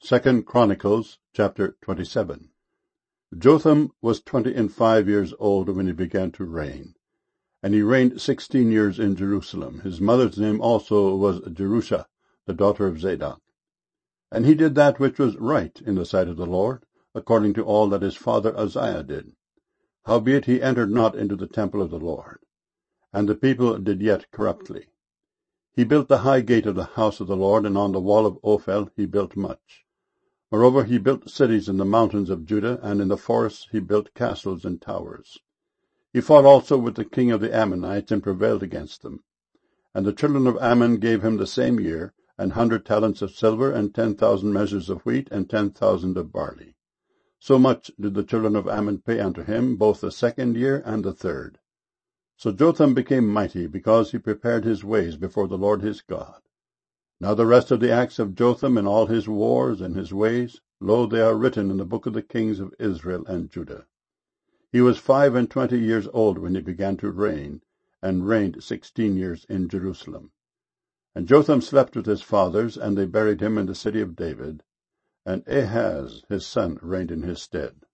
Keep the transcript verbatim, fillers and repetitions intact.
Second Chronicles chapter twenty-seven. Jotham was twenty and five years old when he began to reign, and he reigned sixteen years in Jerusalem. His mother's name also was Jerusha, the daughter of Zadok. And he did that which was right in the sight of the Lord, according to all that his father Uzziah did. Howbeit he entered not into the temple of the Lord, and the people did yet corruptly. He built the high gate of the house of the Lord, and on the wall of Ophel he built much. Moreover, he built cities in the mountains of Judah, and in the forests he built castles and towers. He fought also with the king of the Ammonites, and prevailed against them. And the children of Ammon gave him the same year an hundred talents of silver, and ten thousand measures of wheat, and ten thousand of barley. So much did the children of Ammon pay unto him, both the second year and the third. So Jotham became mighty, because he prepared his ways before the Lord his God. Now the rest of the acts of Jotham, and all his wars and his ways, lo, they are written in the book of the kings of Israel and Judah. He was five and twenty years old when he began to reign, and reigned sixteen years in Jerusalem. And Jotham slept with his fathers, and they buried him in the city of David, and Ahaz his son reigned in his stead.